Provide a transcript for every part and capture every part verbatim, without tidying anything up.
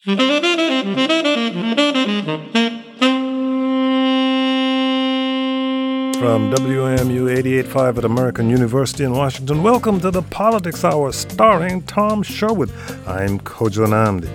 From W A M U eighty-eight point five at American University in Washington, welcome to the Politics Hour starring Tom Sherwood. I'm Kojo Nnamdi.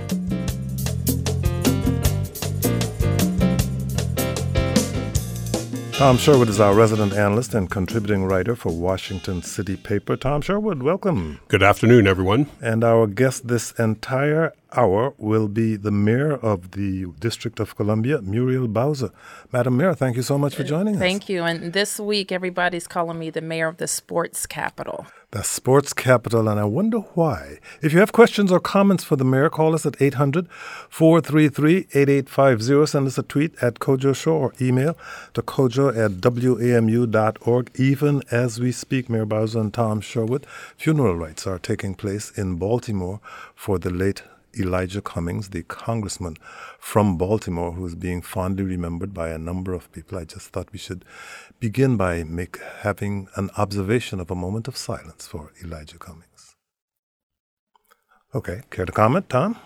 Tom Sherwood is our resident analyst and contributing writer for Washington City Paper. Tom Sherwood, welcome. Good afternoon, everyone. And our guest this entire hour will be the mayor of the District of Columbia, Muriel Bowser. Madam Mayor, thank you so much for joining us. Thank you. And this week, everybody's calling me the mayor of the sports capital. The sports capital, and I wonder why. If you have questions or comments for the mayor, call us at eight hundred, four three three, eight eight five zero. Send us a tweet at Kojo Show or email to kojo at w a m u dot org. Even as we speak, Mayor Bowser and Tom Sherwood, funeral rites are taking place in Baltimore for the late Elijah Cummings, the congressman from Baltimore, who is being fondly remembered by a number of people. I just thought we should begin by make, having an observation of a moment of silence for Elijah Cummings. Okay, care to comment, Tom?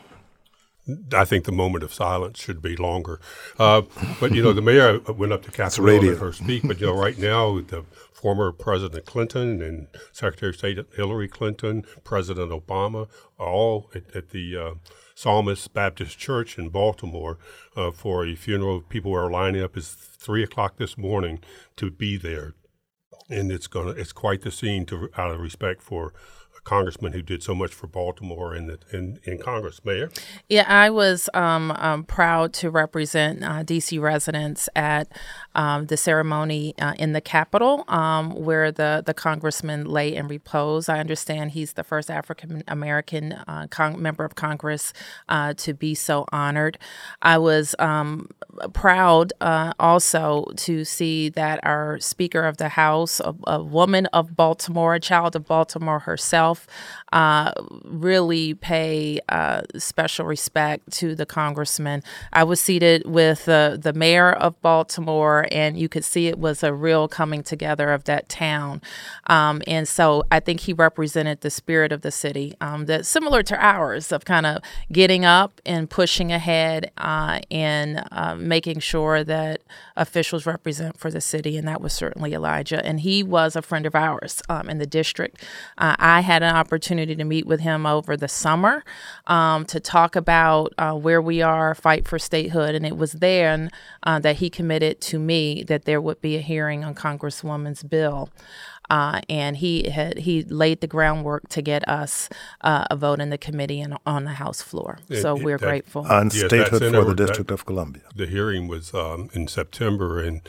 I think the moment of silence should be longer. Uh, but, you know, the mayor went up to Capitol Hill and her speak. But, you know, right now, the former President Clinton and Secretary of State Hillary Clinton, President Obama, are all at, at the uh, Psalmist Baptist Church in Baltimore uh, for a funeral. People are lining up. It's three o'clock this morning to be there. And it's gonna it's quite the scene to out of respect for congressman who did so much for Baltimore in, the, in, in Congress. Mayor? Yeah, I was um, um, proud to represent uh, D C residents at um, the ceremony uh, in the Capitol um, where the, the congressman lay in repose. I understand he's the first African-American uh, con- member of Congress uh, to be so honored. I was um, proud uh, also to see that our Speaker of the House, a, a woman of Baltimore, a child of Baltimore herself, Uh, really pay uh, special respect to the congressman. I was seated with uh, the mayor of Baltimore, and you could see it was a real coming together of that town. Um, and so I think he represented the spirit of the city, um, that's similar to ours, of kind of getting up and pushing ahead uh, and uh, making sure that officials represent for the city. And that was certainly Elijah. And he was a friend of ours um, in the district. Uh, I had an opportunity to meet with him over the summer um, to talk about uh, where we are, fight for statehood. And it was then uh, that he committed to me that there would be a hearing on Congresswoman's bill. Uh, and he had he laid the groundwork to get us uh, a vote in the committee and on the House floor. It, so we're that, grateful. On yes, statehood for the that, District of Columbia. The hearing was um, in September, and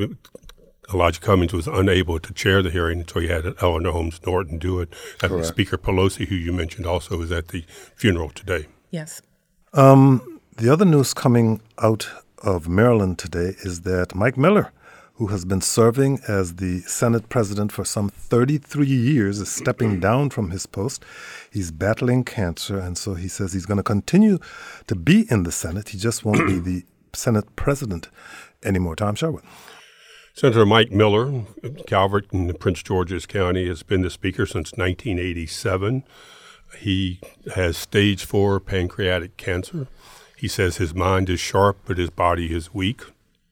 Elijah Cummings was unable to chair the hearing until he had Eleanor Holmes Norton do it. And Speaker Pelosi, who you mentioned also, is at the funeral today. Yes. Um, the other news coming out of Maryland today is that Mike Miller, who has been serving as the Senate president for some thirty-three years, is stepping down from his post. He's battling cancer, and so he says he's going to continue to be in the Senate. He just won't be the Senate president anymore. Tom Sherwood. Senator Mike Miller, Calvert in Prince George's County, has been the speaker since nineteen eighty-seven. He has stage four pancreatic cancer. He says his mind is sharp, but his body is weak.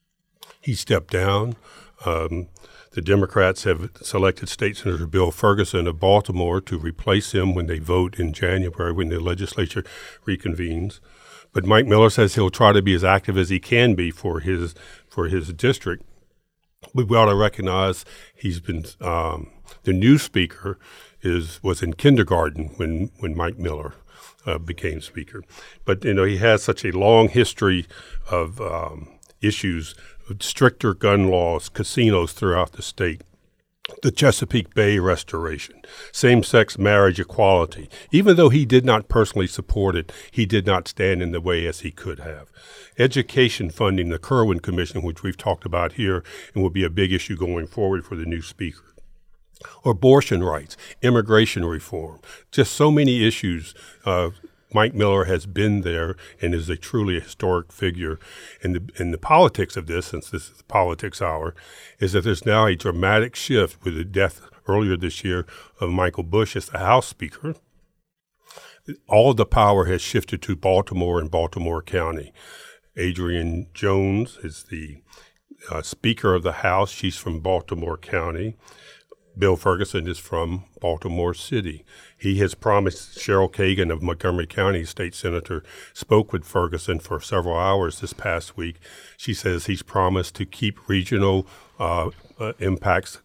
He stepped down. Um, the Democrats have selected State Senator Bill Ferguson of Baltimore to replace him when they vote in January, when the legislature reconvenes. But Mike Miller says he'll try to be as active as he can be for his for his district. We ought to recognize he's been um, the new speaker is was in kindergarten when when Mike Miller uh, became speaker. But you know he has such a long history of um, issues, stricter gun laws, casinos throughout the state, the Chesapeake Bay restoration, same-sex marriage equality. Even though he did not personally support it, he did not stand in the way as he could have. Education funding, the Kirwan Commission, which we've talked about here and will be a big issue going forward for the new speaker. Abortion rights, immigration reform, just so many issues. Uh, Mike Miller has been there and is a truly historic figure. And the, and the politics of this, since this is the politics hour, is that there's now a dramatic shift with the death earlier this year of Michael Bush as the House Speaker. all the power has shifted to Baltimore and Baltimore County. Adrienne Jones is the uh, Speaker of the House. She's from Baltimore County. Bill Ferguson is from Baltimore City. He has promised, Cheryl Kagan of Montgomery County, state senator, spoke with Ferguson for several hours this past week. She says he's promised to keep regional uh, uh, impacts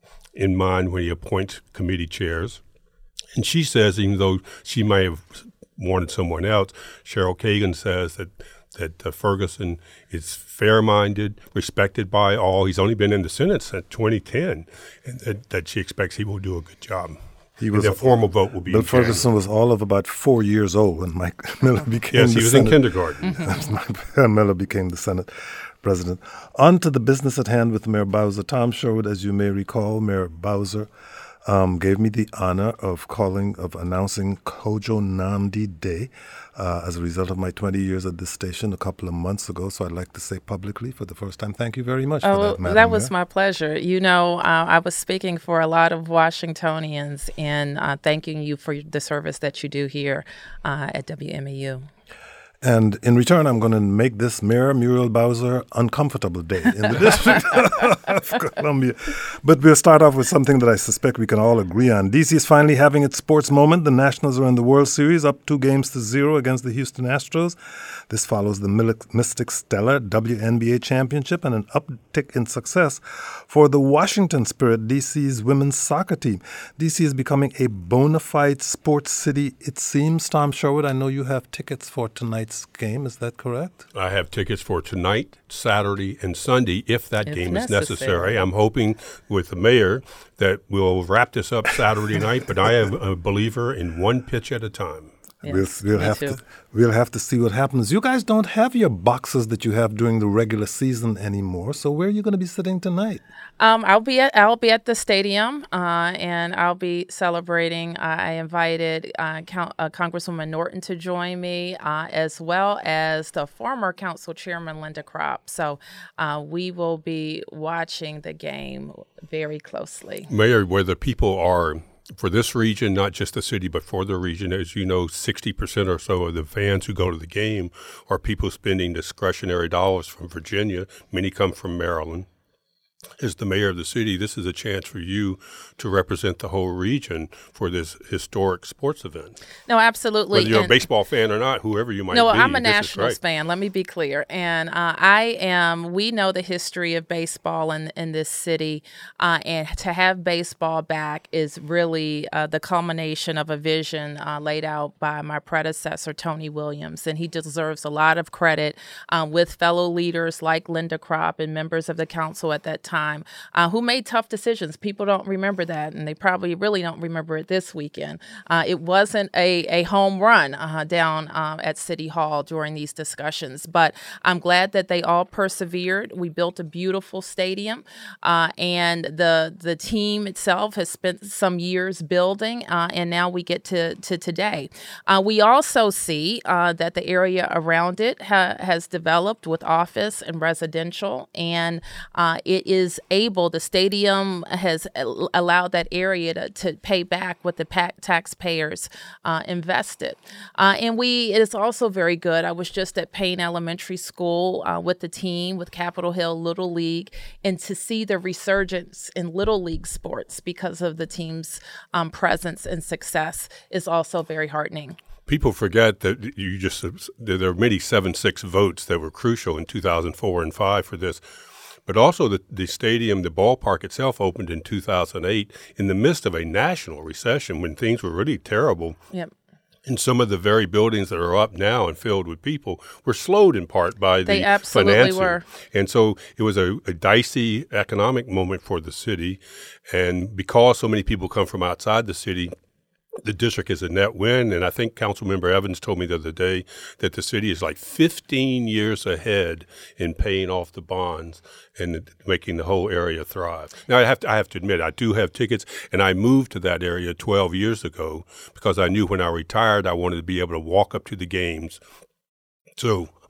in mind when he appoints committee chairs. And she says, even though she may have wanted someone else, Cheryl Kagan says that that uh, Ferguson is fair-minded, respected by all. He's only been in the Senate since twenty ten, and that, that she expects he will do a good job. He was and the formal vote will be. Bill Ferguson was all of about four years old when Mike Miller became. Yes, the he was Senate. in kindergarten. Mm-hmm. Miller became the Senate president. On to the business at hand with Mayor Bowser. Tom Sherwood, as you may recall, Mayor Bowser um, gave me the honor of calling, of announcing Kojo Nnamdi Day. Uh, as a result of my twenty years at this station a couple of months ago. So I'd like to say publicly for the first time, thank you very much oh, for that, Madam That was Mayor. my pleasure. You know, uh, I was speaking for a lot of Washingtonians and uh, thanking you for the service that you do here uh, at W M A U. And in return, I'm going to make this Mayor Muriel Bowser uncomfortable day in the District of Columbia. But we'll start off with something that I suspect we can all agree on. D C is finally having its sports moment. The Nationals are in the World Series, up two games to zero against the Houston Astros. This follows the Mystic Stellar W N B A Championship and an uptick in success for the Washington Spirit, D C's women's soccer team. D C is becoming a bona fide sports city, it seems. Tom Sherwood, I know you have tickets for tonight's game. Is that correct? I have tickets for tonight, Saturday, and Sunday if that if game necessary. is necessary. I'm hoping with the mayor that we'll wrap this up Saturday night, but I am a believer in one pitch at a time. Yes, we'll we'll me have too. to we'll have to see what happens. You guys don't have your boxes that you have during the regular season anymore. So where are you going to be sitting tonight? Um, I'll be at I'll be at the stadium, uh, and I'll be celebrating. Uh, I invited uh, Count, uh, Congresswoman Norton to join me, uh, as well as the former council chairman Linda Kropp. So uh, we will be watching the game very closely. Mayor, where the people are for this region, not just the city, but for the region, as you know, sixty percent or so of the fans who go to the game are people spending discretionary dollars from Virginia. Many come from Maryland. As the mayor of the city, this is a chance for you to represent the whole region for this historic sports event. No, absolutely. Whether you're and, a baseball fan or not, whoever you might no, be. No, I'm a this is Nationals great. fan. Let me be clear. And uh, I am, we know the history of baseball in, in this city. Uh, and to have baseball back is really uh, the culmination of a vision uh, laid out by my predecessor, Tony Williams. And he deserves a lot of credit uh, with fellow leaders like Linda Kropp and members of the council at that time. Uh, who made tough decisions. People don't remember that, and they probably really don't remember it this weekend. Uh, it wasn't a, a home run uh, down uh, at City Hall during these discussions, but I'm glad that they all persevered. We built a beautiful stadium, uh, and the the team itself has spent some years building, uh, and now we get to, to today. Uh, we also see uh, that the area around it ha- has developed with office and residential, and uh, it is able, the stadium has allowed that area to, to pay back what the pa- taxpayers uh, invested. Uh, and we, it is also very good. I was just at Payne Elementary School uh, with the team, with Capitol Hill Little League, and to see the resurgence in Little League sports because of the team's um, presence and success is also very heartening. People forget that you just there are many seven six votes that were crucial in two thousand four and five for this. But also the, the stadium, the ballpark itself opened in two thousand eight in the midst of a national recession when things were really terrible. Yep. And some of the very buildings that are up now and filled with people were slowed in part by the they absolutely financing. Were. And so it was a, a dicey economic moment for the city. And because so many people come from outside the city, the district is a net win, and I think Councilmember Evans told me the other day that the city is like fifteen years ahead in paying off the bonds and making the whole area thrive. Now, I have to, I have to admit, I do have tickets, and I moved to that area twelve years ago because I knew when I retired I wanted to be able to walk up to the games. So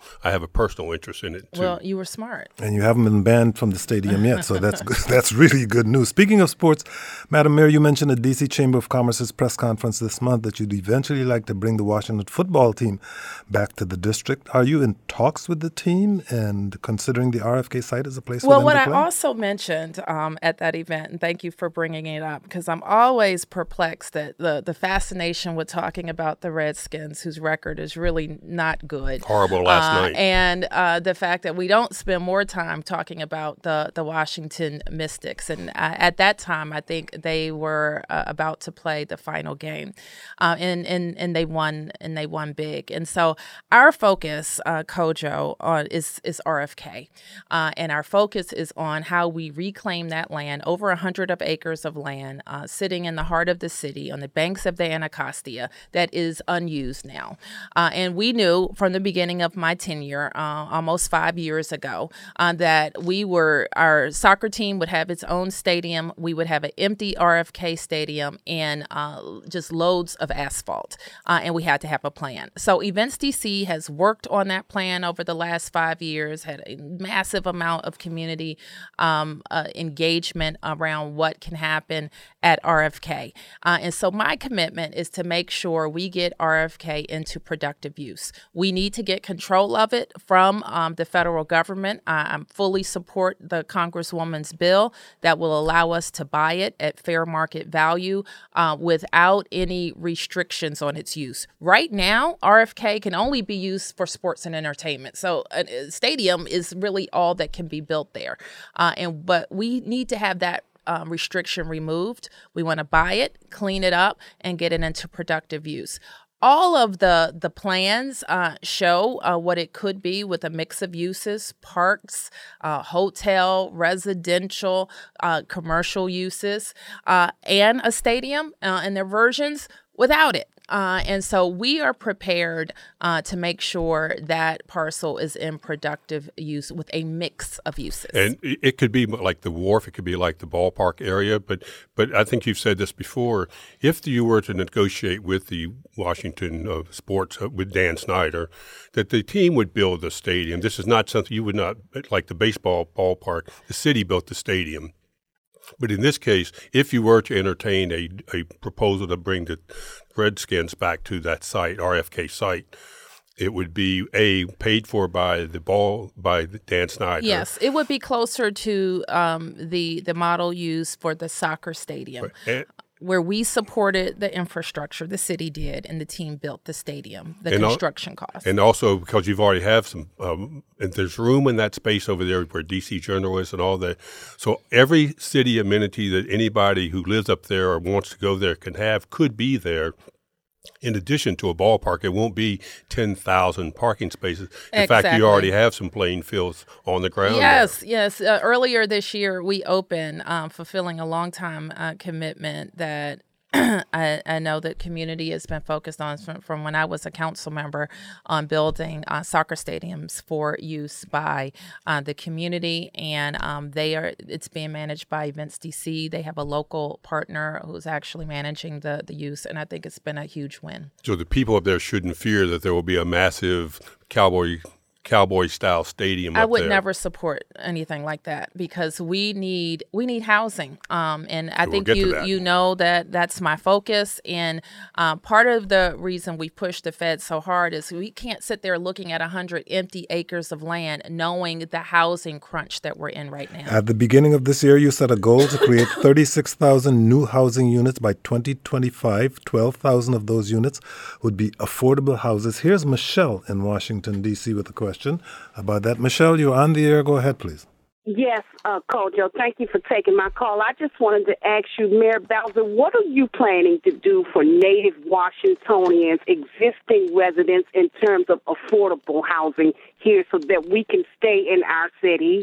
I have a personal interest in it, too. Well, you were smart. And you haven't been banned from the stadium yet, so that's good. That's really good news. Speaking of sports, Madam Mayor, you mentioned at D C Chamber of Commerce's press conference this month that you'd eventually like to bring the Washington football team back to the district. Are you in talks with the team and considering the R F K site as a place well, for them to play? Well, what I also mentioned um, at that event, and thank you for bringing it up, because I'm always perplexed at the, the fascination with talking about the Redskins, whose record is really not good. Horrible last uh, night. And uh, the fact that we don't spend more time talking about the, the Washington Mystics. And uh, at that time, I think they were uh, about to play the final game, uh, and, and and they won and they won big. And so our focus, uh, Kojo, on is is R F K, uh, and our focus is on how we reclaim that land, over a hundred of acres of land, uh, sitting in the heart of the city on the banks of the Anacostia, that is unused now. Uh, and we knew from the beginning of my tenure, uh, almost five years ago, uh, that we were our soccer team would have its own stadium. We would have an empty R F K stadium and uh, just loads of asphalt, uh, and we had to have a plan. So Events D C has worked on that plan over the last five years, had a massive amount of community um, uh, engagement around what can happen at R F K. Uh, and so my commitment is to make sure we get R F K into productive use. We need to get control of it from um, the federal government. I, I fully support the Congresswoman's bill that will allow us to buy it at fair market value uh, without any restrictions on its use. Right now, R F K can only be used for sports and entertainment. So a stadium is really all that can be built there. Uh, and but we need to have that Um, restriction removed. We want to buy it, clean it up, and get it into productive use. All of the the plans uh, show uh, what it could be with a mix of uses: parks, uh, hotel, residential, uh, commercial uses, uh, and a stadium, uh, and their versions without it. Uh, and so we are prepared uh, to make sure that parcel is in productive use with a mix of uses. And it could be like the wharf, it could be like the ballpark area, but but I think you've said this before. If you were to negotiate with the Washington uh, Sports, uh, with Dan Snyder, that the team would build the stadium. This is not something you would not, like the baseball ballpark, the city built the stadium. But in this case, if you were to entertain a, a proposal to bring the Redskins back to that site, R F K site, it would be a paid for by the ball by Dan Snyder. Yes, it would be closer to um, the the model used for the soccer stadium. Right. And, where we supported the infrastructure, the city did, and the team built the stadium, the and construction al- costs. And also because you've already have some, um, and there's room in that space over there where D C Journal is and all that. So every city amenity that anybody who lives up there or wants to go there can have could be there. In addition to a ballpark, it won't be ten thousand parking spaces. In Exactly. fact, you already have some playing fields on the ground. Yes, there. yes. Uh, earlier this year, we opened, um, fulfilling a long-time uh, commitment that I, I know that community has been focused on from, from when I was a council member on building uh, soccer stadiums for use by uh, the community, and um, they are. It's being managed by Events D C. They have a local partner who's actually managing the the use, and I think it's been a huge win. So the people up there shouldn't fear that there will be a massive cowboy. Cowboy style stadium. I up would there. never support anything like that because we need we need housing, um, and I We'll think get to you that. you know that that's my focus. And uh, part of the reason we push the Fed so hard is we can't sit there looking at a hundred empty acres of land, knowing the housing crunch that we're in right now. At the beginning of this year, you set a goal to create thirty-six thousand new housing units by twenty twenty-five. twelve thousand of those units would be affordable houses. Here's Michelle in Washington, D C with a question about that. Michelle, you're on the air. Go ahead, please. Yes, uh, Kojo, thank you for taking my call. I just wanted to ask you, Mayor Bowser, what are you planning to do for Native Washingtonians, existing residents, in terms of affordable housing here so that we can stay in our city?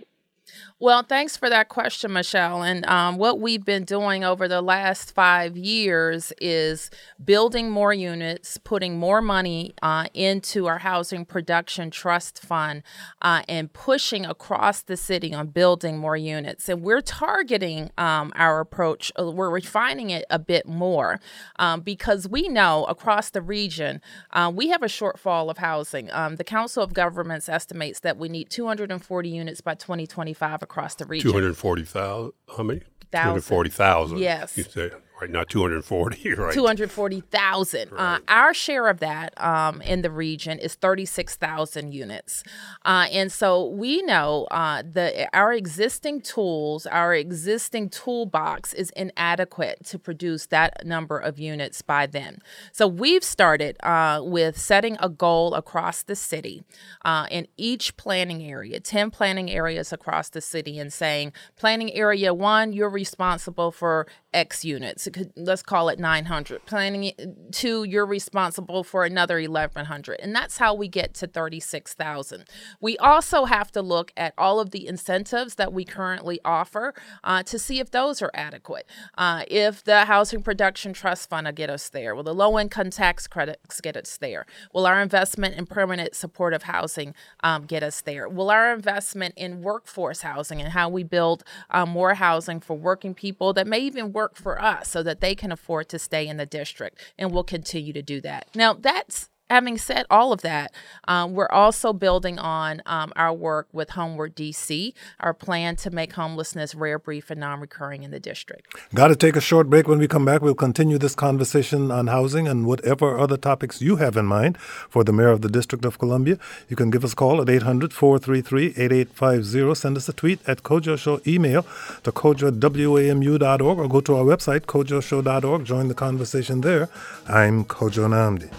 Well, thanks for that question, Michelle. And um, what we've been doing over the last five years is building more units, putting more money uh, into our Housing Production Trust Fund, uh, and pushing across the city on building more units. And we're targeting um, our approach. We're refining it a bit more um, because we know across the region uh, we have a shortfall of housing. Um, the Council of Governments estimates that we need two hundred forty units by twenty twenty-five across the region. two hundred forty thousand, how many? two hundred forty thousand. Yes. You say, right, not two hundred forty, right? two hundred forty thousand. Right. Uh, our share of that um, in the region is thirty-six thousand units. Uh, and so we know uh, the our existing tools, our existing toolbox is inadequate to produce that number of units by then. So we've started uh, with setting a goal across the city uh, in each planning area, ten planning areas across the city, and saying, planning area one, you're responsible for X units. Let's call it nine hundred. Planning two, you're responsible for another eleven hundred. And that's how we get to thirty-six thousand. We also have to look at all of the incentives that we currently offer uh, to see if those are adequate. Uh, if the Housing Production Trust Fund will get us there. Will the low-income tax credits get us there? Will our investment in permanent supportive housing um, get us there? Will our investment in workforce housing and how we build uh, more housing for working people that may even work for us so that they can afford to stay in the district, and we'll continue to do that. Now, that's having said all of that, um, we're also building on um, our work with Homeward D C, our plan to make homelessness rare, brief, and non-recurring in the district. Got to take a short break. When we come back, we'll continue this conversation on housing and whatever other topics you have in mind for the Mayor of the District of Columbia. You can give us a call at eight hundred, four three three, eight eight five zero. Send us a tweet at Kojo Show, email to kojo at w a m u dot org, or go to our website, kojo show dot org. Join the conversation there. I'm Kojo Nnamdi.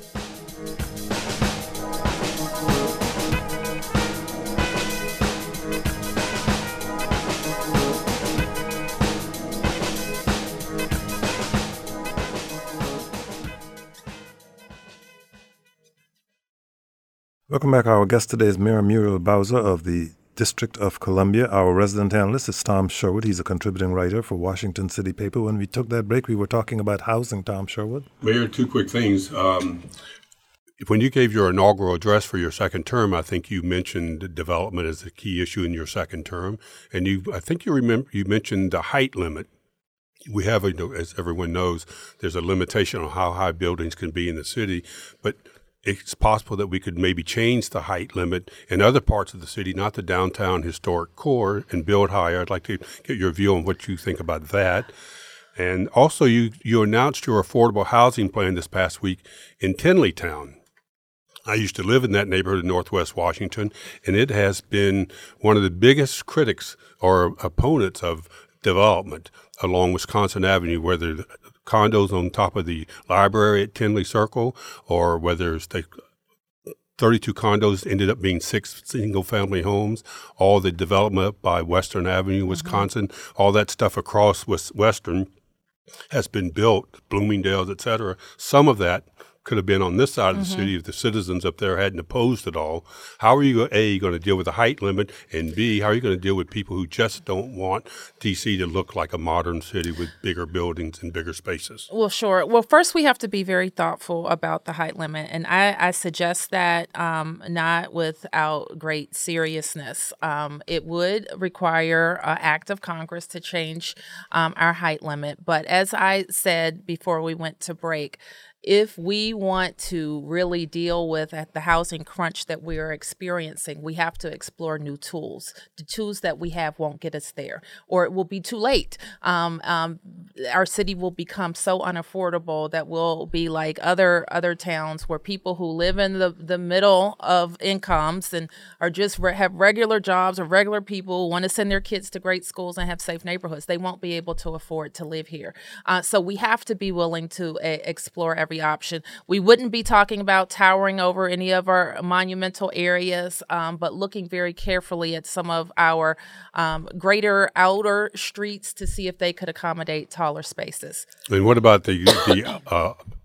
Welcome back. Our guest today is Mayor Muriel Bowser of the District of Columbia. Our resident analyst is Tom Sherwood. He's a contributing writer for Washington City Paper. When we took that break, we were talking about housing, Tom Sherwood. Mayor, two quick things. Um, when you gave your inaugural address for your second term, I think you mentioned development as a key issue in your second term. And you, I think you remember you mentioned the height limit. We have, a, as everyone knows, there's a limitation on how high buildings can be in the city, but it's possible that we could maybe change the height limit in other parts of the city, not the downtown historic core, and build higher. I'd like to get your view on what you think about that. And also, you, you announced your affordable housing plan this past week in Tinleytown. I used to live in that neighborhood in Northwest Washington, and it has been one of the biggest critics or opponents of development along Wisconsin Avenue, whether condos on top of the library at Tinley Circle, or whether it's the thirty-two condos ended up being six single-family homes, all the development by Western Avenue, Wisconsin, mm-hmm. all that stuff across Western has been built, Bloomingdale's, et cetera. Some of that could have been on this side of the mm-hmm. city if the citizens up there hadn't opposed it all. How are you, A, going to deal with the height limit, and B, how are you going to deal with people who just don't want D C to look like a modern city with bigger buildings and bigger spaces? Well, sure. Well, first we have to be very thoughtful about the height limit, and I, I suggest that um, not without great seriousness. Um, it would require an act of Congress to change um, our height limit, but as I said before we went to break, if we want to really deal with the housing crunch that we are experiencing, we have to explore new tools. The tools that we have won't get us there, or it will be too late. Um, um, our city will become so unaffordable that we'll be like other other towns where people who live in the, the middle of incomes and are just re- have regular jobs or regular people who want to send their kids to great schools and have safe neighborhoods. They won't be able to afford to live here. Uh, so we have to be willing to uh, explore every option. We wouldn't be talking about towering over any of our monumental areas, um, but looking very carefully at some of our um, greater outer streets to see if they could accommodate taller spaces. And what about the the uh,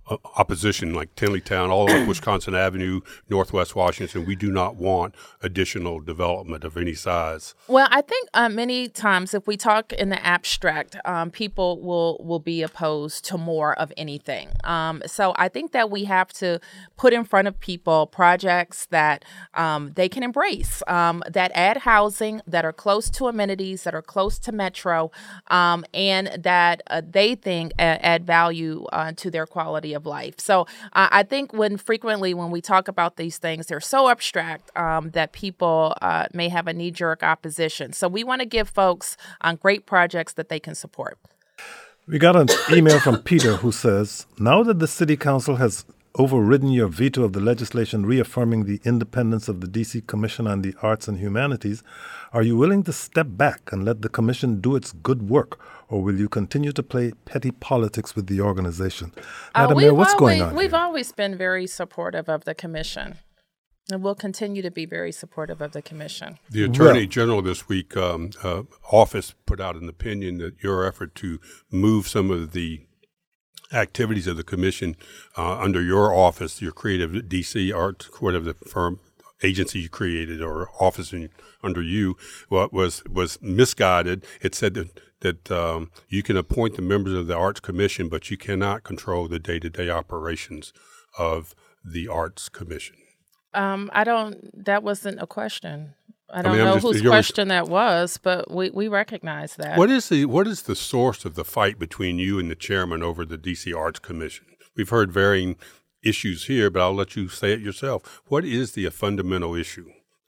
uh, opposition, like Tinleytown, all up Wisconsin Avenue, Northwest Washington. We do not want additional development of any size. Well, I think uh, many times if we talk in the abstract, um, people will will be opposed to more of anything. Um, so I think that we have to put in front of people projects that um, they can embrace, um, that add housing, that are close to amenities, that are close to Metro, um, and that uh, they think add, add value uh, to their quality of life. So uh, I think when frequently when we talk about these things, they're so abstract um, that people uh, may have a knee-jerk opposition. So we want to give folks on great projects that they can support. We got an email from Peter who says, now that the City Council has overridden your veto of the legislation reaffirming the independence of the D C Commission on the Arts and Humanities, are you willing to step back and let the commission do its good work, or will you continue to play petty politics with the organization? Madam Uh, Mayor, we've what's always, going on We've here? always been very supportive of the commission, and we'll continue to be very supportive of the commission. The Attorney Well- General this week um, uh, office put out an opinion that your effort to move some of the activities of the commission uh, under your office, your creative D C Art, whatever the firm agency you created or office in, under you, well, was was misguided. It said that that um, you can appoint the members of the Arts Commission, but you cannot control the day-to-day operations of the Arts Commission. Um, I don't. That wasn't a question. I don't mean, I'm know just- whose you're- question that was, but we, we recognize that. What is the what is the source of the fight between you and the chairman over the D C Arts Commission? We've heard varying issues here, but I'll let you say it yourself. What is the fundamental issue?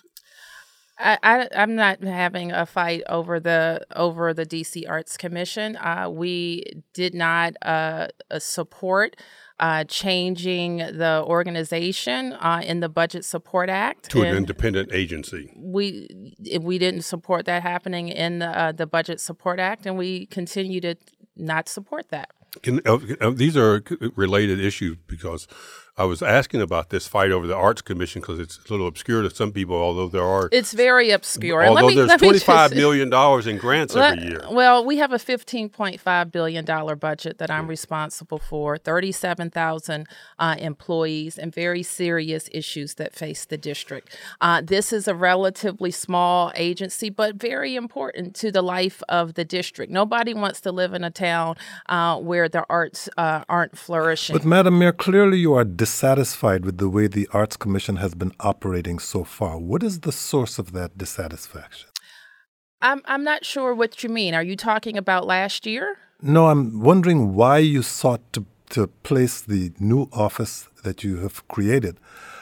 I, I, I'm not having a fight over the over the D C Arts Commission. Uh, we did not uh, uh, support uh, changing the organization uh, in the Budget Support Act To an And independent agency. We we didn't support that happening in the, uh, the Budget Support Act, and we continue to not support that. Can, uh, uh, these are related issues because I was asking about this fight over the Arts Commission because it's a little obscure to some people, although there are. It's very obscure. And Although let me, there's let me twenty-five just- million dollars in grants Let- every year. Well, we have a fifteen point five billion dollars budget that I'm responsible for, thirty-seven thousand uh, employees, and very serious issues that face the district. Uh, this is a relatively small agency, but very important to the life of the district. Nobody wants to live in a town uh, where the arts uh, aren't flourishing. But, Madam Mayor, clearly you are dissatisfied with the way the Arts Commission has been operating so far. What is the source of that dissatisfaction? I'm I'm not sure what you mean. Are you talking about last year? No, I'm wondering why you sought to, to place the new office that you have created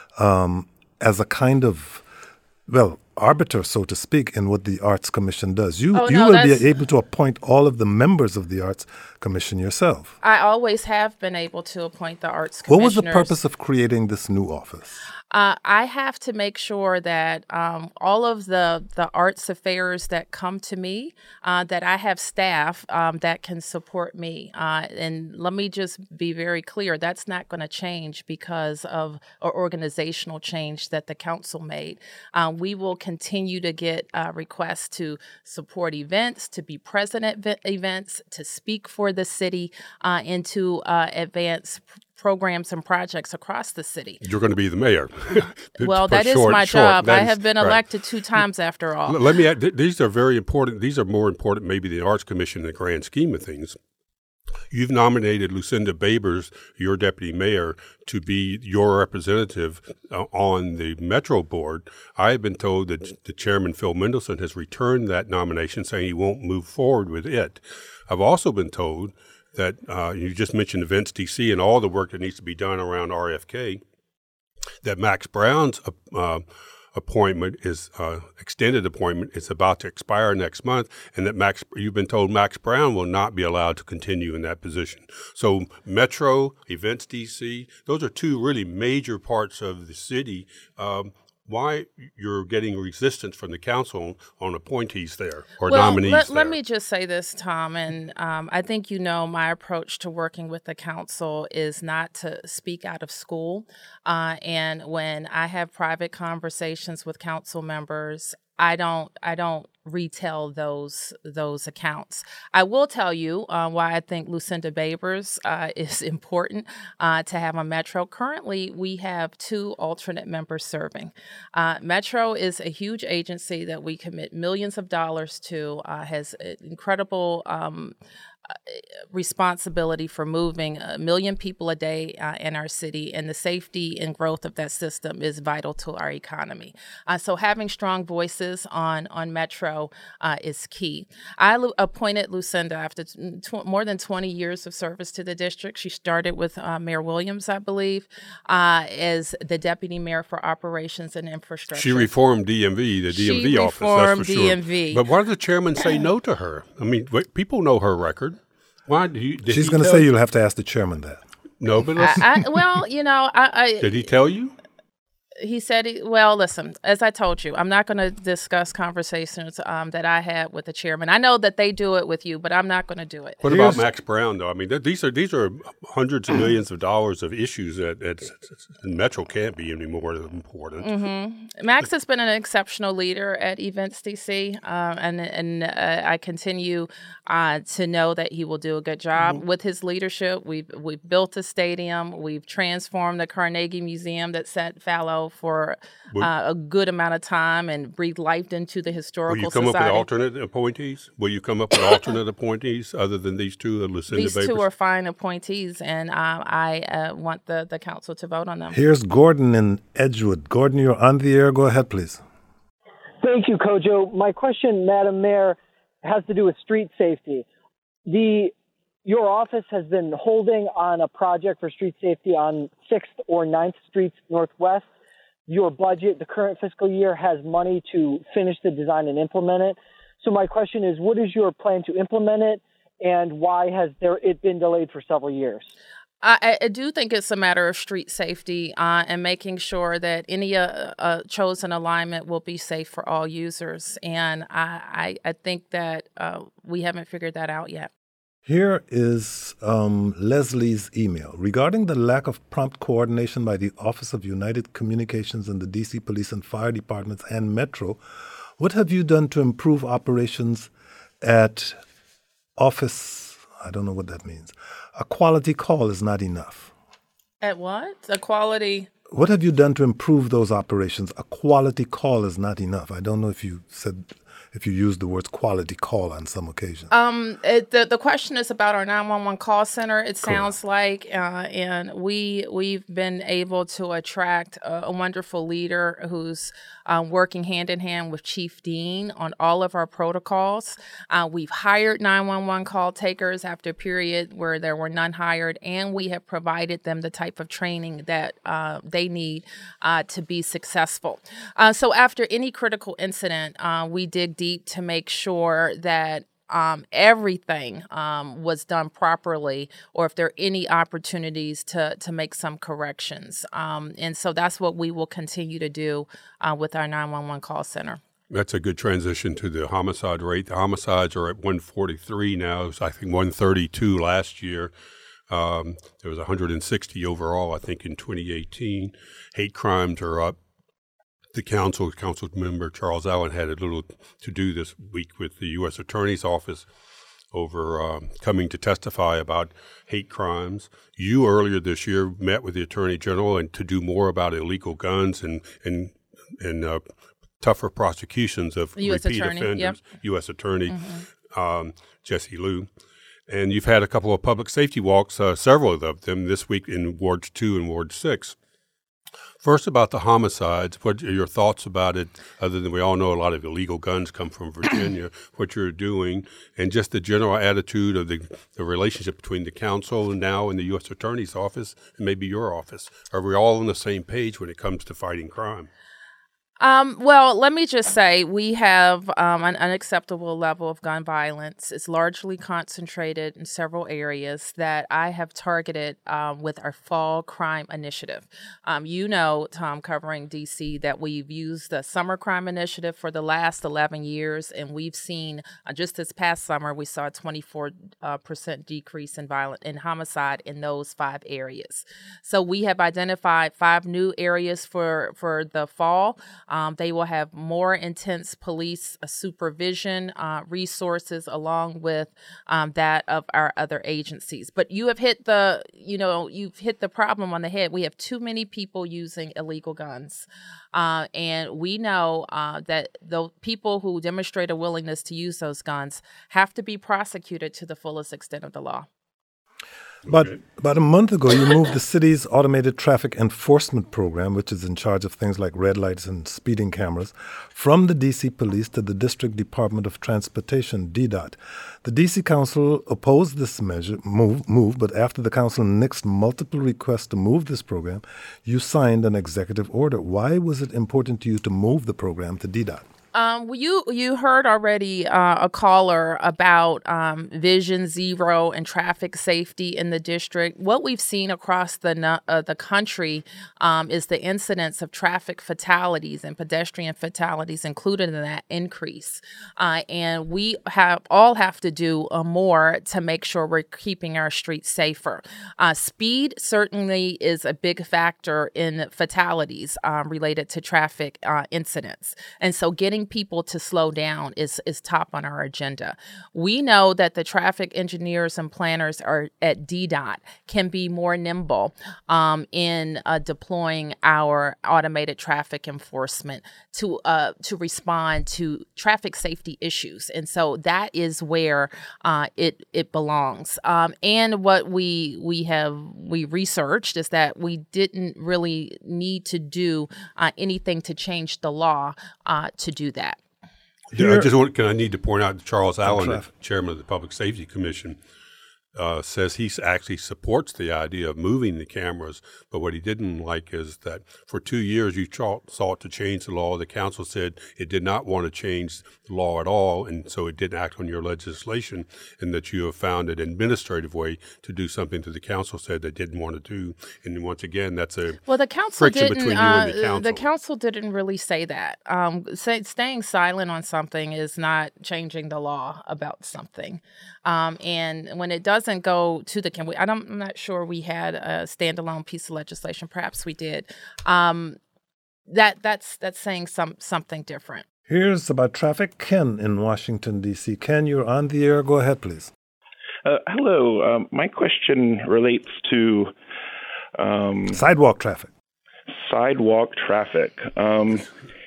um, as a kind of, well, arbiter, so to speak, in what the Arts Commission does. You Oh, you no, will that's- be able to appoint all of the members of the Arts Commission yourself. I always have been able to appoint the arts What commissioners. was the purpose of creating this new office? Uh, I have to make sure that um, all of the, the arts affairs that come to me, uh, that I have staff um, that can support me. Uh, and let me just be very clear, that's not going to change because of an organizational change that the council made. Uh, we will continue to get uh, requests to support events, to be present at vi- events, to speak for the city, uh, and to uh, advance programs and projects across the city. You're going to be the mayor. Well, For that is short- my short, job. that I is- have been right. elected two times after all. L- Let me add, th- these are very important. These are more important maybe than the Arts Commission in the grand scheme of things. You've nominated Lucinda Babers, your deputy mayor, to be your representative uh, on the Metro board. I have been told that the chairman, Phil Mendelson, has returned that nomination, saying he won't move forward with it. I've also been told that uh, you just mentioned Events D C and all the work that needs to be done around R F K, that Max Brown's uh, appointment is uh, extended appointment is about to expire next month, and that Max you've been told Max Brown will not be allowed to continue in that position. So Metro, Events D C, those are two really major parts of the city. Um, why you're getting resistance from the council on appointees there or well, nominees let, there? let me just say this, Tom, and um, I think you know my approach to working with the council is not to speak out of school. Uh, and when I have private conversations with council members, I don't I don't retell those those accounts. I will tell you uh, why I think Lucinda Babers uh, is important uh, to have on Metro. Currently, we have two alternate members serving. Uh, Metro is a huge agency that we commit millions of dollars to, uh, has incredible um, responsibility for moving a million people a day uh, in our city, and the safety and growth of that system is vital to our economy. Uh, so having strong voices on, on Metro uh, is key. I lu- appointed Lucinda after tw- more than twenty years of service to the district. She started with uh, Mayor Williams, I believe, uh, as the Deputy Mayor for Operations and Infrastructure. She reformed D M V, the D M V she office, reformed that's for D M V. sure. But why did the chairman say no to her? I mean, wait, people know her record. Why do you? Did She's he going to tell say you? you'll have to ask the chairman that. No, but let's, I, I, well, you know, I, I did he tell you? He said, he, well, listen, as I told you, I'm not going to discuss conversations um, that I had with the chairman. I know that they do it with you, but I'm not going to do it. What Here's- about Max Brown, though? I mean, th- these are these are hundreds of millions of dollars of issues that, that Metro can't be any more important. Mm-hmm. Max has been an exceptional leader at Events D C, uh, and and uh, I continue uh, to know that he will do a good job Mm-hmm. with his leadership. We've we've built a stadium, we've transformed the Carnegie Museum that sat fallow for uh, a good amount of time and breathed life into the historical Will you come society. up with alternate appointees? Will you come up with alternate appointees other than these two, uh, Lucinda These Babers? two are fine appointees, and uh, I uh, want the, the council to vote on them. Here's Gordon in Edgewood. Gordon, you're on the air. Go ahead, please. Thank you, Kojo. My question, Madam Mayor, has to do with street safety. The Your office has been holding on a project for street safety on sixth or ninth Streets Northwest. Your budget, the current fiscal year, has money to finish the design and implement it. So my question is, what is your plan to implement it, and why has there it been delayed for several years? I, I do think it's a matter of street safety uh, and making sure that any uh, uh, chosen alignment will be safe for all users. And I, I, I think that uh, we haven't figured that out yet. Here is um, Leslie's email. Regarding the lack of prompt coordination by the Office of United Communications and the D C Police and Fire Departments and Metro, what have you done to improve operations at Office? I don't know what that means. A quality call is not enough. At what? The quality... What have you done to improve those operations? A quality call is not enough. I don't know if you said... if you use the words quality call on some occasions. Um, it, the the question is about our nine one one call center. It sounds cool. like, uh, and we we've been able to attract a, a wonderful leader who's uh, working hand in hand with Chief Dean on all of our protocols. Uh, we've hired nine one one call takers after a period where there were none hired, and we have provided them the type of training that uh, they need uh, to be successful. Uh, so after any critical incident, uh, we dig deep to make sure that um, everything um, was done properly, or if there are any opportunities to to make some corrections. Um, and so that's what we will continue to do uh, with our nine one one call center. That's a good transition to the homicide rate. The homicides are at one forty-three now. It was, I think, one thirty-two last year. Um, there was one hundred sixty overall, I think, in twenty eighteen. Hate crimes are up. The council, council member Charles Allen had a little to do this week with the U S Attorney's Office over um, coming to testify about hate crimes. You earlier this year met with the Attorney General and to do more about illegal guns and and and uh, tougher prosecutions of U S repeat Attorney, offenders. yep. U S Attorney Mm-hmm. um, Jesse Liu. And you've had a couple of public safety walks, uh, several of them this week in Wards two and Ward six. First, about the homicides, what are your thoughts about it, other than we all know a lot of illegal guns come from Virginia, what you're doing, and just the general attitude of the, the relationship between the council now and the U S Attorney's Office and maybe your office. Are we all on the same page when it comes to fighting crime? Um, well, let me just say we have um, an unacceptable level of gun violence. It's largely concentrated in several areas that I have targeted um, with our Fall Crime Initiative. Um, you know, Tom, covering D C, that we've used the Summer Crime Initiative for the last eleven years, and we've seen uh, just this past summer we saw a twenty-four percent uh, decrease in violent in homicide in those five areas. So we have identified five new areas for for the fall. Um, they will have more intense police uh, supervision uh, resources along with um, that of our other agencies. But you have hit the, you know, you've hit the problem on the head. We have too many people using illegal guns. Uh, and we know uh, that the people who demonstrate a willingness to use those guns have to be prosecuted to the fullest extent of the law. But about a month ago, you moved the city's automated traffic enforcement program, which is in charge of things like red lights and speeding cameras, from the D C Police to the District Department of Transportation, D DOT. The D C Council opposed this measure move, move, but after the council nixed multiple requests to move this program, you signed an executive order. Why was it important to you to move the program to D DOT? Um, well, you you heard already uh, a caller about um, Vision Zero and traffic safety in the district. What we've seen across the uh, the country um, is the incidence of traffic fatalities and pedestrian fatalities included in that increase. Uh, and we have all have to do uh, more to make sure we're keeping our streets safer. Uh, speed certainly is a big factor in fatalities um, related to traffic uh, incidents. And so getting people to slow down is is top on our agenda. We know that the traffic engineers and planners are at D DOT can be more nimble um, in uh, deploying our automated traffic enforcement to uh, to respond to traffic safety issues, and so that is where uh, it it belongs. Um, and what we we have we researched is that we didn't really need to do uh, anything to change the law uh, to do that. Yeah, I just want, can I need to point out that Charles Allen, the chairman of the Public Safety Commission, uh, says he actually supports the idea of moving the cameras, but what he didn't like is that for two years you sought, sought to change the law. The council said it did not want to change the law at all, and so it didn't act on your legislation, and that you have found an administrative way to do something that the council said they didn't want to do. And once again, that's a well, the council friction didn't, between you uh, and the council. The council didn't really say that. Um, say, staying silent on something is not changing the law about something. Um, and when it doesn't go to the can we, I don't, I'm not sure we had a standalone piece of legislation. Perhaps we did. Um, that that's that's saying some something different. Here's about traffic. Ken in Washington, D C. Ken, you're on the air. Go ahead, please. Uh, hello. Um, my question relates to um, sidewalk traffic. Sidewalk traffic. Um,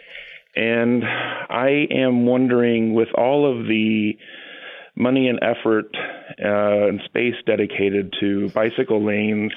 and I am wondering, with all of the money and effort uh, and space dedicated to bicycle lanes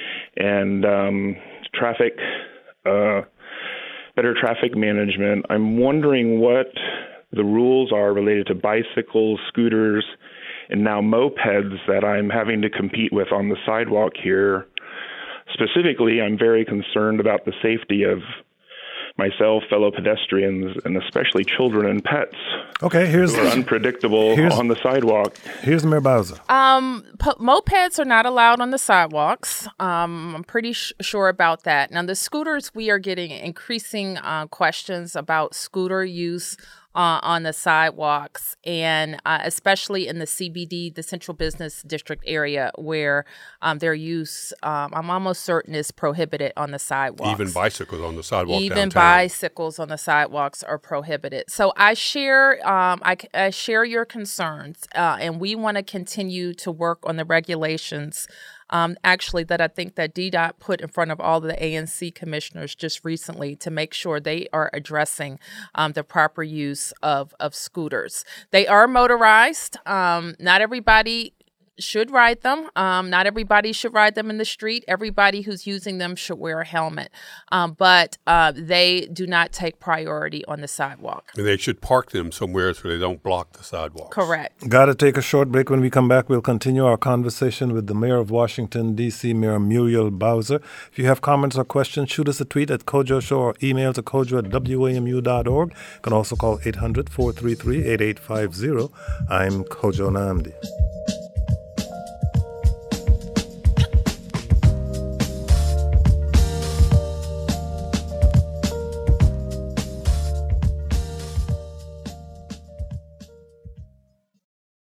and um, traffic, uh, better traffic management, I'm wondering what the rules are related to bicycles, scooters, and now mopeds that I'm having to compete with on the sidewalk here. Specifically, I'm very concerned about the safety of myself, fellow pedestrians, and especially children and pets. Okay, here's who are unpredictable on the sidewalk. Here's Mayor Bowser. Um, po- mopeds are not allowed on the sidewalks. Um, I'm pretty sh- sure about that. Now, the scooters, we are getting increasing uh, questions about scooter use Uh, on the sidewalks, and uh, especially in the C B D, the Central Business District area, where um, their use, um, I'm almost certain, is prohibited on the sidewalks. Even bicycles on the sidewalk Even downtown. bicycles on the sidewalks are prohibited. So I share, um, I, I share your concerns, uh, and we want to continue to work on the regulations. Um, actually, that I think that D DOT put in front of all the A N C commissioners just recently to make sure they are addressing um, the proper use of, of scooters. They are motorized. Um, not everybody should ride them. Um, not everybody should ride them in the street. Everybody who's using them should wear a helmet. Um, but uh, they do not take priority on the sidewalk. And they should park them somewhere so they don't block the sidewalk. Correct. Got to take a short break. When we come back, we'll continue our conversation with the Mayor of Washington, D C, Mayor Muriel Bowser. If you have comments or questions, shoot us a tweet at Kojo Show or email to kojo at w a m u dot org. You can also call eight hundred, four three three, eight eight five zero. I'm Kojo Nnamdi.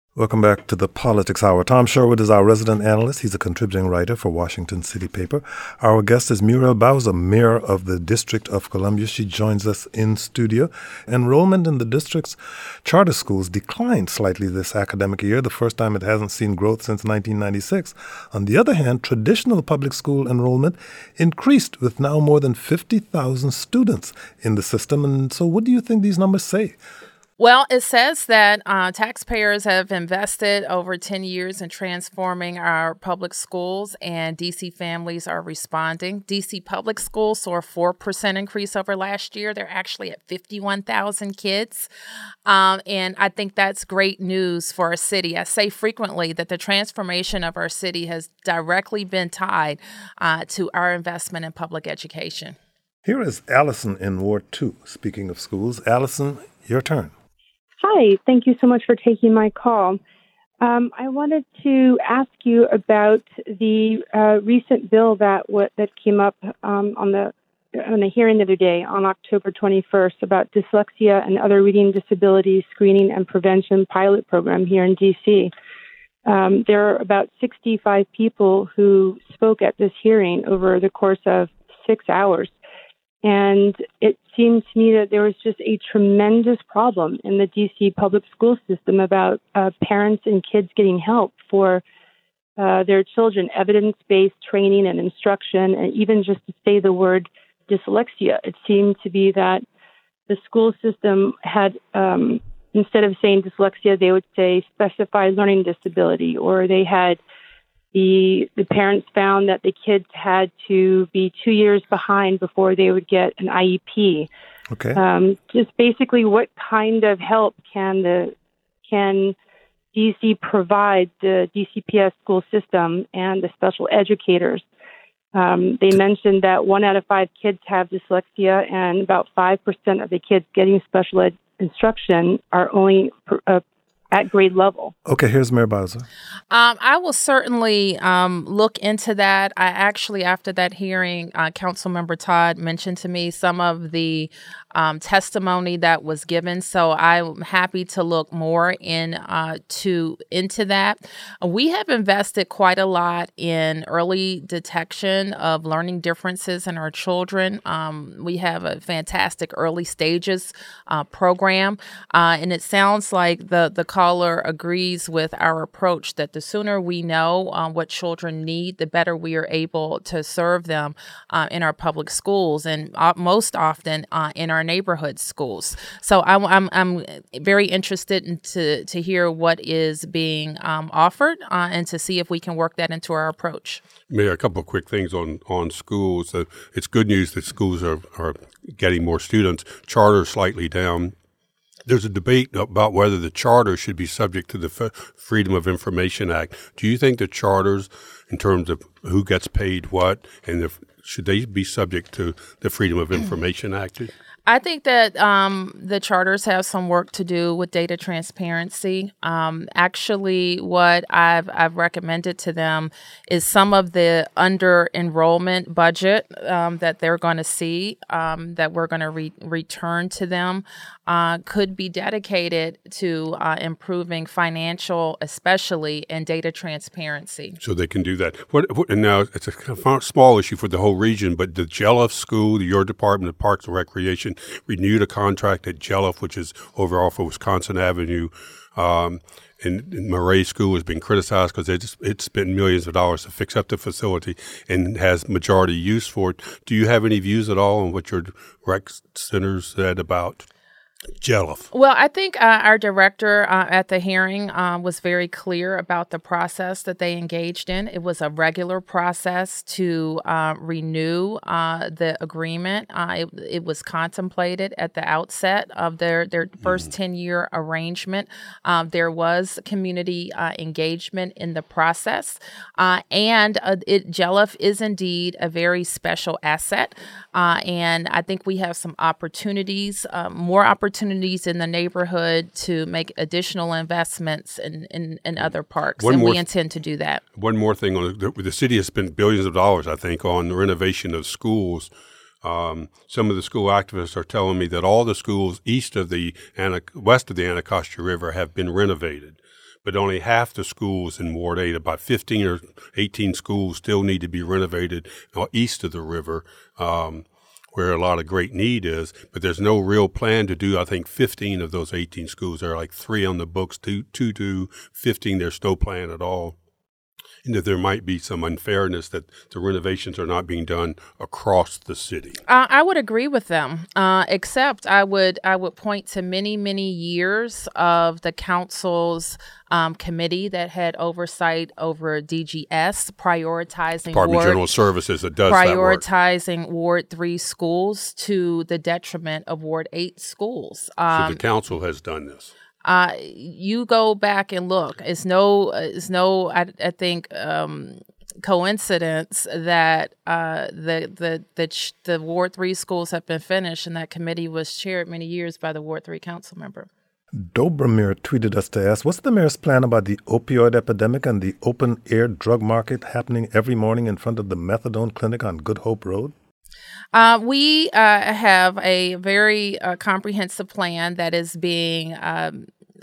Welcome back to the Politics Hour. Tom Sherwood is our resident analyst. He's a contributing writer for Washington City Paper. Our guest is Muriel Bowser, mayor of the District of Columbia. She joins us in studio. Enrollment in the district's charter schools declined slightly this academic year, the first time it hasn't seen growth since nineteen ninety-six. On the other hand, traditional public school enrollment increased with now more than fifty thousand students in the system. And so what do you think these numbers say? Well, it says that uh, taxpayers have invested over ten years in transforming our public schools, and D C families are responding. D C public schools saw a four percent increase over last year. They're actually at fifty-one thousand kids. Um, and I think that's great news for our city. I say frequently that the transformation of our city has directly been tied uh, to our investment in public education. Here is Allison in Ward two. Speaking of schools, Allison, your turn. Hi, thank you so much for taking my call. Um, I wanted to ask you about the uh, recent bill that w- that came up um, on the on the hearing the other day on October twenty-first about dyslexia and other reading disabilities screening and prevention pilot program here in D C. Um, there are about sixty-five people who spoke at this hearing over the course of six hours. And it seemed to me that there was just a tremendous problem in the D C public school system about uh, parents and kids getting help for uh, their children, evidence-based training and instruction, and even just to say the word dyslexia. It seemed to be that the school system had, um, instead of saying dyslexia, they would say specified learning disability, or they had The the parents found that the kids had to be two years behind before they would get an I E P. Okay. Um, just basically, what kind of help can the can D C provide the D C P S school system and the special educators? Um, they mentioned that one out of five kids have dyslexia, and about five percent of the kids getting special ed instruction are only uh, at grade level. Okay, here's Mayor Bowser. Um, I will certainly um, look into that. I actually, after that hearing, uh, Councilmember Todd mentioned to me some of the um, testimony that was given. So I'm happy to look more in uh, to into that. We have invested quite a lot in early detection of learning differences in our children. Um, we have a fantastic early stages uh, program, uh, and it sounds like the the caller agrees with our approach that the sooner we know um, what children need, the better we are able to serve them uh, in our public schools, and uh, most often uh, in our neighborhood schools. So I'm I'm, I'm very interested in to, to hear what is being um, offered uh, and to see if we can work that into our approach. Mayor, a couple of quick things on, on schools. Uh, it's good news that schools are, are getting more students. Charter slightly down. There's a debate about whether the charter should be subject to the F- Freedom of Information Act. Do you think the charters, in terms of who gets paid what, and if, should they be subject to the Freedom of Information Act? I think that um, the charters have some work to do with data transparency. Um, actually, what I've I've recommended to them is some of the under enrollment budget um, that they're going to see um, that we're going to re- return to them uh, could be dedicated to uh, improving financial, especially and data transparency. So they can do that. What, what, and now it's a small issue for the whole region, but the Jelliff School, your Department of Parks and Recreation, renewed a contract at Jelliff, which is over off of Wisconsin Avenue. Um, and, and Murray School has been criticized because it, it spent millions of dollars to fix up the facility and has majority use for it. Do you have any views at all on what your rec center said about Jelliff? Well, I think uh, our director uh, at the hearing uh, was very clear about the process that they engaged in. It was a regular process to uh, renew uh, the agreement. Uh, it, it was contemplated at the outset of their, their first ten-year arrangement. Um, there was community uh, engagement in the process. Uh, and uh, it, Jelliff is indeed a very special asset. Uh, and I think we have some opportunities, uh, more opportunities opportunities in the neighborhood to make additional investments in, in, in other parks, one and we th- intend to do that. One more thing, on the, the city has spent billions of dollars, I think, on the renovation of schools. Um, some of the school activists are telling me that all the schools east of the, west of the Anacostia River have been renovated. but only half the schools in Ward eight, about fifteen or eighteen schools, still need to be renovated east of the river, um, where a lot of great need is. But there's no real plan to do, I think, fifteen of those eighteen schools. There are like three on the books, two, two to fifteen. There's no plan at all. And that there might be some unfairness that the renovations are not being done across the city. Uh, I would agree with them, uh, except I would I would point to many, many years of the council's um, committee that had oversight over D G S, prioritizing Department Ward, of General Services that does that work. Prioritizing Ward three schools to the detriment of Ward eight schools. Um, so the council has done this. Uh, you go back and look. It's no, it's no. I, I think um, coincidence that uh, the the the ch- the Ward three schools have been finished, and that committee was chaired many years by the Ward three council member. Dobromir tweeted us to ask, what's the mayor's plan about the opioid epidemic and the open-air drug market happening every morning in front of the methadone clinic on Good Hope Road? Uh, we uh, have a very uh, comprehensive plan that is being um,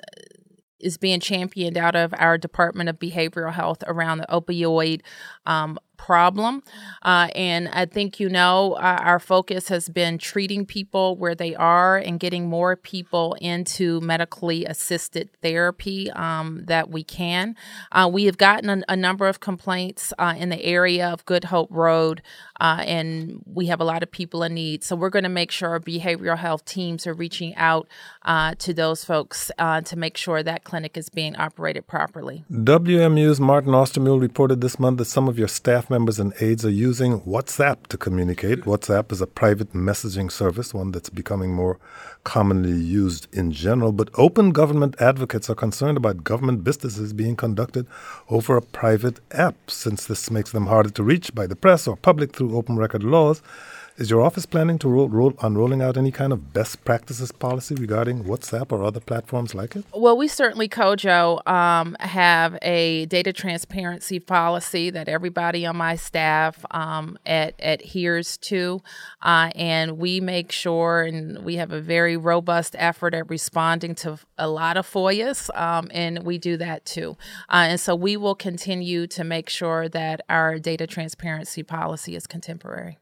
is being championed out of our Department of Behavioral Health around the opioid um, problem. Uh, and I think, you know, uh, our focus has been treating people where they are and getting more people into medically assisted therapy um, that we can. Uh, we have gotten a, a number of complaints uh, in the area of Good Hope Road, uh, and we have a lot of people in need. So we're going to make sure our behavioral health teams are reaching out uh, to those folks uh, to make sure that clinic is being operated properly. W M U's Martin Ostermule reported this month that some of your staff members and aides are using WhatsApp to communicate. WhatsApp is a private messaging service, one that's becoming more commonly used in general. But open government advocates are concerned about government businesses being conducted over a private app, since this makes them harder to reach by the press or public through open record laws. Is your office planning to roll, roll on rolling out any kind of best practices policy regarding WhatsApp or other platforms like it? Well, we certainly, Kojo, um, have a data transparency policy that everybody on my staff um, ad- adheres to, uh, and we make sure, and we have a very robust effort at responding to a lot of F O I As, um, and we do that too. Uh, and so we will continue to make sure that our data transparency policy is contemporary.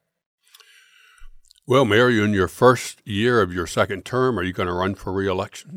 Well, Mayor, you're in your first year of your second term. Are you going to run for re-election?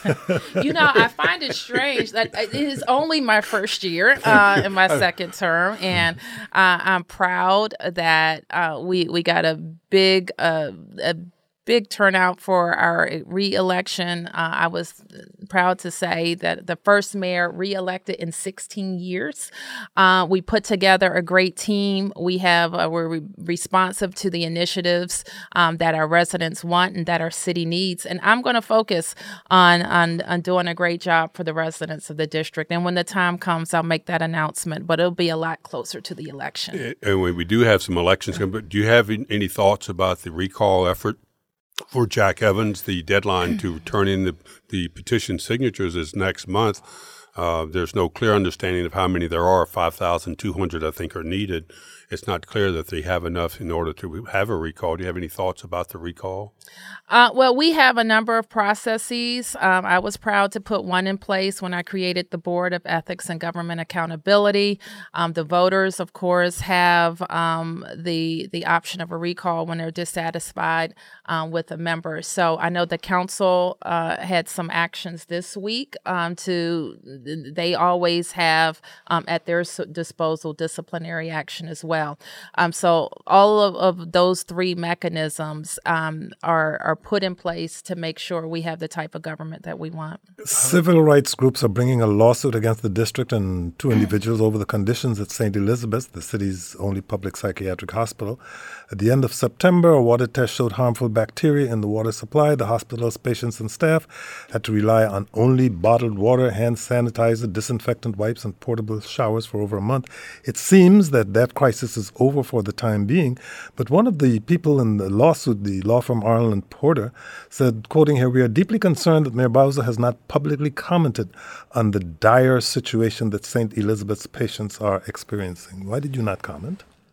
You know, I find it strange that it is only my first year uh, in my second term, and uh, I'm proud that uh, we we got a big uh, a big turnout for our re-election. Uh, I was proud to say that the first mayor re-elected in sixteen years. Uh, we put together a great team. We have uh, we're re- responsive to the initiatives um, that our residents want and that our city needs. And I'm going to focus on, on on doing a great job for the residents of the district. And when the time comes, I'll make that announcement. But it'll be a lot closer to the election. And we do have some elections coming. But do you have any thoughts about the recall effort for Jack Evans? The deadline to turn in the, the petition signatures is next month. Uh, there's no clear understanding of how many there are. five thousand two hundred, I think, are needed. It's not clear that they have enough in order to have a recall. Do you have any thoughts about the recall? Uh, well, we have a number of processes. Um, I was proud to put one in place when I created the Board of Ethics and Government Accountability. Um, the voters, of course, have um, the the option of a recall when they're dissatisfied um, with a member. So I know the council uh, had some actions this week. Um, to they always have um, at their disposal disciplinary action as well. Um, so all of, of those three mechanisms um, are are put in place to make sure we have the type of government that we want. Civil rights groups are bringing a lawsuit against the district and two individuals over the conditions at Saint Elizabeth's, the city's only public psychiatric hospital. At the end of September, a water test showed harmful bacteria in the water supply. The hospital's patients and staff had to rely on only bottled water, hand sanitizer, disinfectant wipes, and portable showers for over a month. It seems that that crisis is over for the time being, but one of the people in the lawsuit, the law firm Arnold and Porter, said, quoting here, "We are deeply concerned that Mayor Bowser has not publicly commented on the dire situation that Saint Elizabeth's patients are experiencing." Why did you not comment?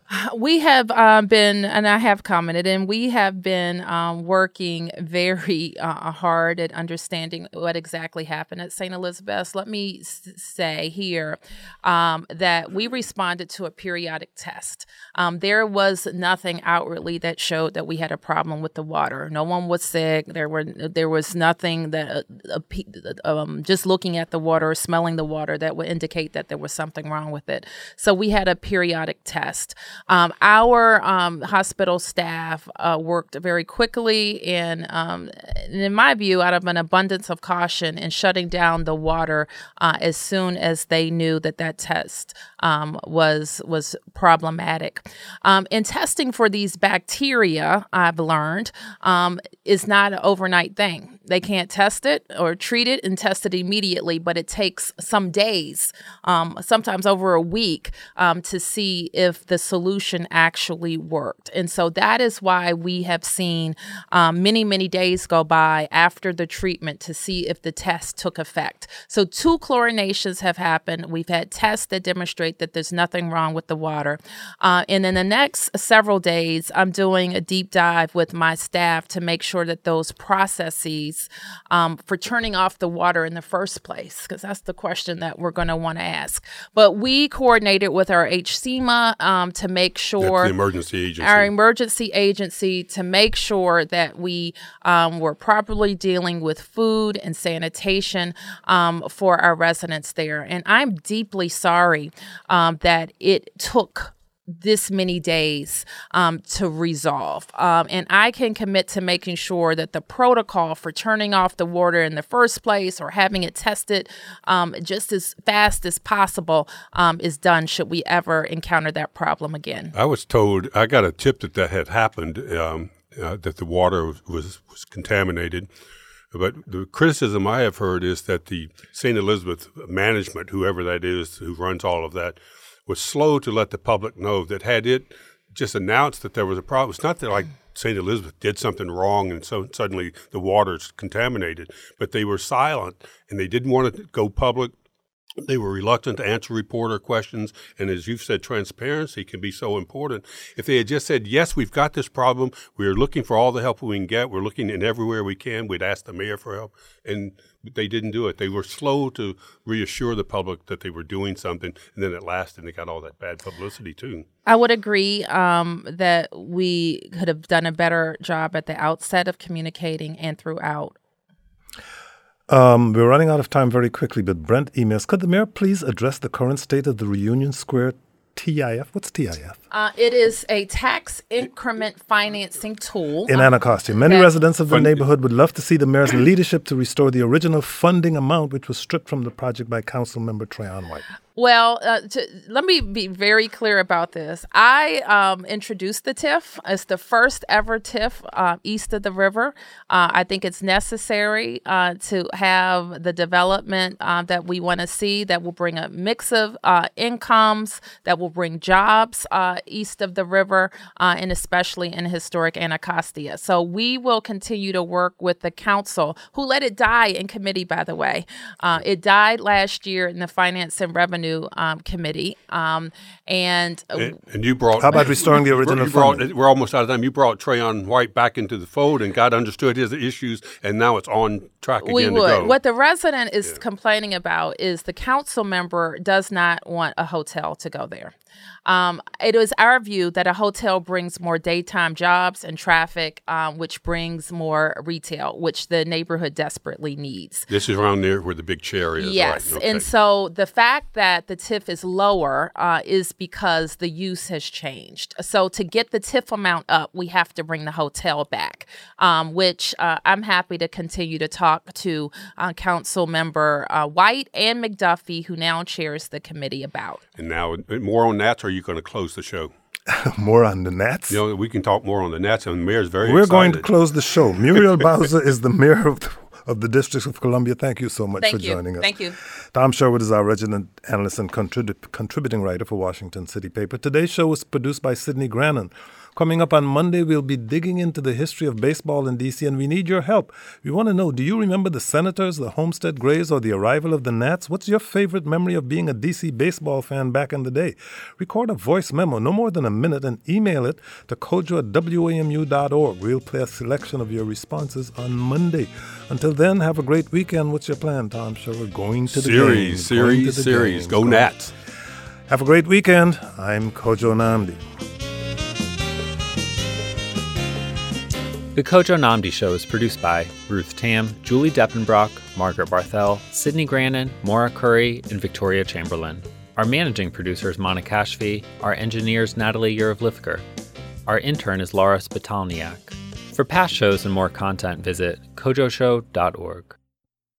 We have uh, been, and I have commented, and we have been um, working very uh, hard at understanding what exactly happened at Saint Elizabeth's. Let me s- say here um, that we responded to a periodic test. Um, there was nothing outwardly that showed that we had a problem with the water. No one was sick. There were there was nothing that uh, uh, um, just looking at the water or smelling the water that would indicate that there was something wrong with it. So we had a periodic test. Um, our um, hospital staff uh, worked very quickly and, um, in my view, out of an abundance of caution in shutting down the water uh, as soon as they knew that that test um, was was problematic. Um, and testing for these bacteria, I've learned, um, is not an overnight thing. They can't test it or treat it and test it immediately, but it takes some days, um, sometimes over a week, um, to see if the solution actually worked. And so that is why we have seen um, many, many days go by after the treatment to see if the test took effect. So two chlorinations have happened. We've had tests that demonstrate that there's nothing wrong with the water. Uh, and in the next several days, I'm doing a deep dive with my staff to make sure that those processes um, for turning off the water in the first place, because that's the question that we're going to want to ask. But we coordinated with our H C M A um, to make sure That's the emergency agency. Our emergency agency to make sure that we um, were properly dealing with food and sanitation um, for our residents there. And I'm deeply sorry um, that it took this many days um, to resolve. Um, and I can commit to making sure that the protocol for turning off the water in the first place or having it tested um, just as fast as possible um, is done should we ever encounter that problem again. I was told, I got a tip that that had happened, um, uh, that the water was, was contaminated. But the criticism I have heard is that the Saint Elizabeth management, whoever that is who runs all of that, was slow to let the public know that had it just announced that there was a problem. It's not that like Saint Elizabeth did something wrong and so suddenly the water's contaminated, but they were silent and they didn't want to go public. They were reluctant to answer reporter questions. And as you've said, transparency can be so important. If they had just said, yes, we've got this problem. We're looking for all the help we can get. We're looking in everywhere we can. We'd ask the mayor for help. And they didn't do it. They were slow to reassure the public that they were doing something. And then at last, and they got all that bad publicity, too. I would agree um, that we could have done a better job at the outset of communicating and throughout. Um, we're running out of time very quickly, but Brent emails, could the mayor please address the current state of the Reunion Square T I F? What's T I F? Uh, it is a tax increment financing tool. In Anacostia. Many residents of the neighborhood would love to see the mayor's leadership to restore the original funding amount, which was stripped from the project by Council Member Trayon White. Well, uh, to, let me be very clear about this. I um, introduced the T I F. It's the first ever T I F uh, east of the river. Uh, I think it's necessary uh, to have the development uh, that we want to see that will bring a mix of uh, incomes, that will bring jobs uh, east of the river, uh, and especially in historic Anacostia. So we will continue to work with the council, who let it die in committee, by the way. Uh, it died last year in the Finance and Revenue Um, committee, um, and, uh, and and you brought. How about restoring the original you brought, funding? We're almost out of time. You brought Trayon White back into the fold, and God understood his issues, and now it's on track again we to would. go. What the resident is Yeah. complaining about is the council member does not want a hotel to go there. Um, it is our view that a hotel brings more daytime jobs and traffic, um, which brings more retail, which the neighborhood desperately needs. This is around there where the big chair is. Yes. Right? Okay. And so the fact that the T I F is lower uh, is because the use has changed. So to get the T I F amount up, we have to bring the hotel back, um, which uh, I'm happy to continue to talk to uh, Council Member uh, White and McDuffie, who now chairs the committee, about. And now more on that, or are you going to close the show? More on the Nats? You know, we can talk more on the Nats, and the mayor's very We're excited. going to close the show. Muriel Bowser is the mayor of the, of the District of Columbia. Thank you so much Thank for you. joining us. Thank you. Tom Sherwood is our resident analyst and contrib- contributing writer for Washington City Paper. Today's show was produced by Sidney Grannon. Coming up on Monday, we'll be digging into the history of baseball in D C, and we need your help. We want to know, do you remember the Senators, the Homestead Grays, or the arrival of the Nats? What's your favorite memory of being a D C baseball fan back in the day? Record a voice memo, no more than a minute, and email it to kojo at w a m u dot org. We'll play a selection of your responses on Monday. Until then, have a great weekend. What's your plan, Tom Sherwood? We're going to the series, game. Series, series, series. Go Nats. Have a great weekend. I'm Kojo Nnamdi. The Kojo Nnamdi Show is produced by Ruth Tam, Julie Deppenbrock, Margaret Barthel, Sydney Grannon, Maura Curry, and Victoria Chamberlain. Our managing producer is Monica Kashfi. Our engineer is Natalie Urevlivker. Our intern is Laura Spitalniak. For past shows and more content, visit kojo show dot org.